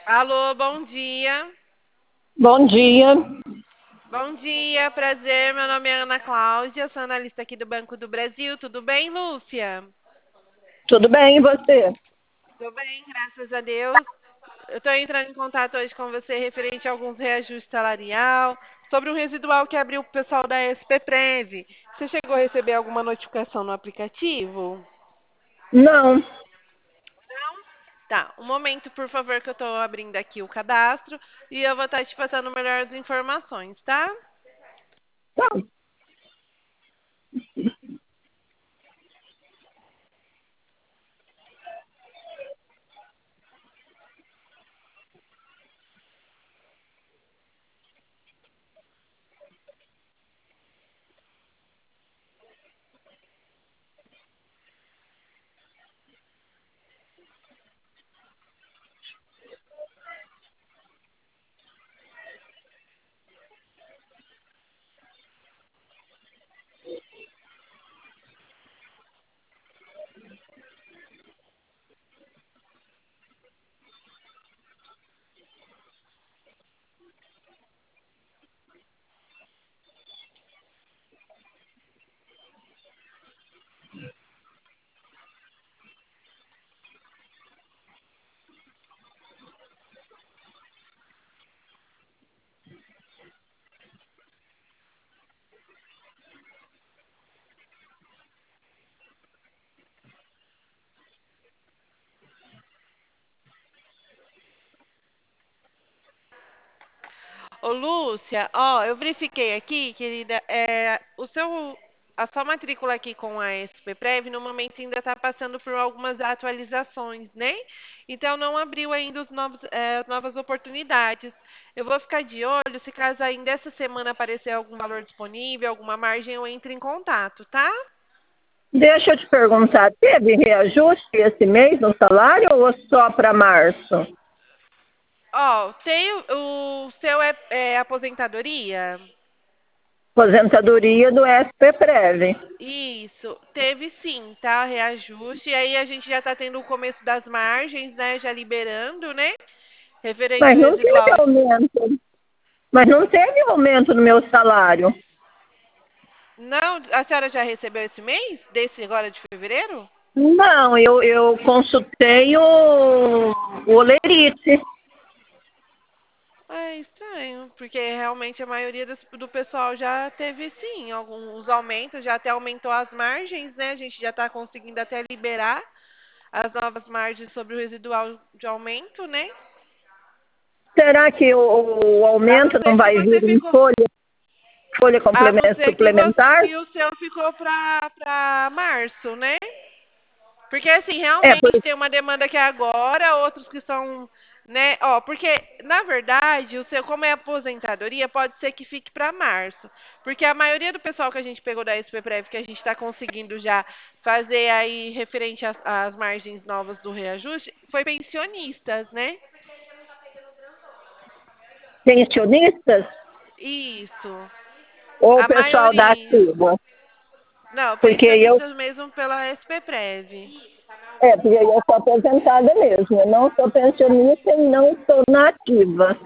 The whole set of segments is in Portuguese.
Alô, bom dia. Bom dia, Bom dia, prazer. Meu nome é Ana Cláudia, sou analista aqui do Banco do Brasil. Tudo bem, Lúcia? tudo bem e você? Tudo bem, graças a Deus. Eu estou entrando em contato hoje com você referente a alguns reajustes salarial, sobre um residual que abriu o pessoal da SPPrev. Você chegou a receber alguma notificação no aplicativo? Não, Tá, um momento, por favor, que eu estou abrindo aqui o cadastro e eu vou estar te passando melhores informações, tá? não. Ô, Lúcia, ó, eu verifiquei aqui, querida, a sua matrícula aqui com a SPPrev no momento ainda está passando por algumas atualizações, né? Então não abriu ainda as novas oportunidades. Eu vou ficar de olho, se caso ainda essa semana aparecer algum valor disponível, alguma margem, eu entro em contato, tá? Deixa eu te perguntar, teve reajuste esse mês no salário ou só para março? Ó, tem o seu é aposentadoria? Aposentadoria do SPPrev. Isso, teve sim, tá? Reajuste. E aí a gente já está tendo o começo das margens, né? Já liberando, né? Referente Mas ao não teve residual. aumento. Mas não teve aumento no meu salário. Não, a senhora já recebeu esse mês? Desse agora de fevereiro? Não, eu consultei o Olerite. É estranho, porque realmente a maioria do pessoal já teve sim alguns aumentos, já até aumentou as margens, né? A gente já está conseguindo até liberar as novas margens sobre o residual de aumento, né? Será que o A não aumento não ser que vai vir você em ficou. folha A não ser suplementar? que o seu ficou para março, né? Porque assim, É, realmente tem uma demanda que é agora, outros que são, né? Ó, porque na verdade, o seu como é aposentadoria, pode ser que fique para março. Porque a maioria do pessoal que a gente pegou da SPPrev, que a gente está conseguindo já fazer aí referente às margens novas do reajuste, foi pensionistas, né? pensionistas Isso. ou o A pessoal da maioria. ativa? Não, Porque eu pensionistas mesmo pela SPPrev. porque eu sou aposentada mesmo. Eu não sou pensionista e não estou na ativa.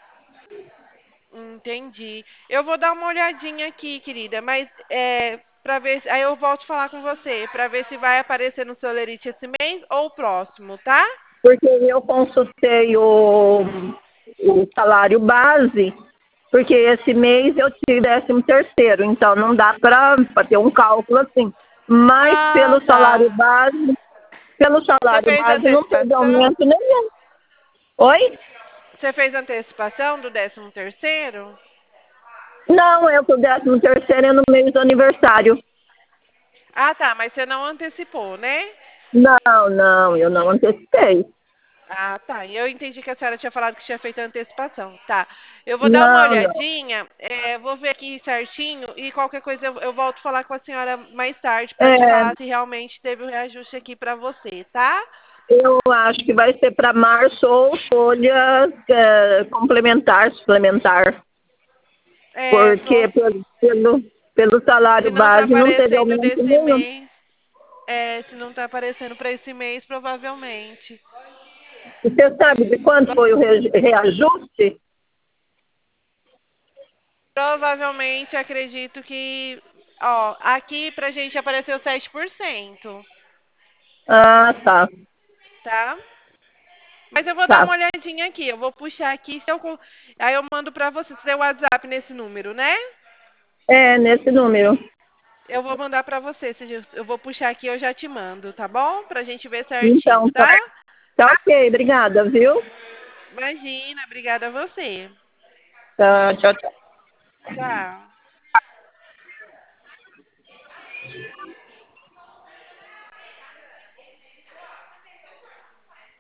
Entendi. Eu vou dar uma olhadinha aqui, querida, mas para ver, aí eu volto a falar com você, para ver se vai aparecer no seu Lerite esse mês ou o próximo, tá? Porque eu consultei o salário base, porque esse mês eu tive 13º, então não dá para ter um cálculo assim. Mas Ah, tá. pelo Você salário fez base não teve antecipação? aumento nenhum. Oi? Você fez antecipação do 13º? Não, eu que o 13º é no mês do aniversário. Ah, tá, mas você não antecipou, né? Não, não, eu não antecipei. Ah, tá. E eu entendi que a senhora tinha falado que tinha feito a antecipação. Tá. Eu vou dar uma Não, não. olhadinha, vou ver aqui certinho e qualquer coisa eu volto a falar com a senhora mais tarde para te É, falar se realmente teve o reajuste aqui para você, tá? eu acho que vai ser para março ou folha complementar, suplementar, porque pelo Se salário não tá base não teve aparecendo aumento desse nenhum. mês, se não tá aparecendo para esse mês, provavelmente. E você sabe de quanto foi o reajuste? Provavelmente acredito que, ó, aqui pra gente apareceu 7%, Ah, tá. tá? Mas eu vou dar Tá. uma olhadinha aqui, eu vou puxar aqui, aí eu mando pra você, você tem o WhatsApp nesse número, né? É, nesse número. Eu vou mandar pra você, eu vou puxar aqui e eu já te mando, tá bom? Pra gente ver certinho, Então, tá, tá? tá ok. Obrigada, viu? Imagina, obrigada a você. Tá, tchau, tchau. Tchau.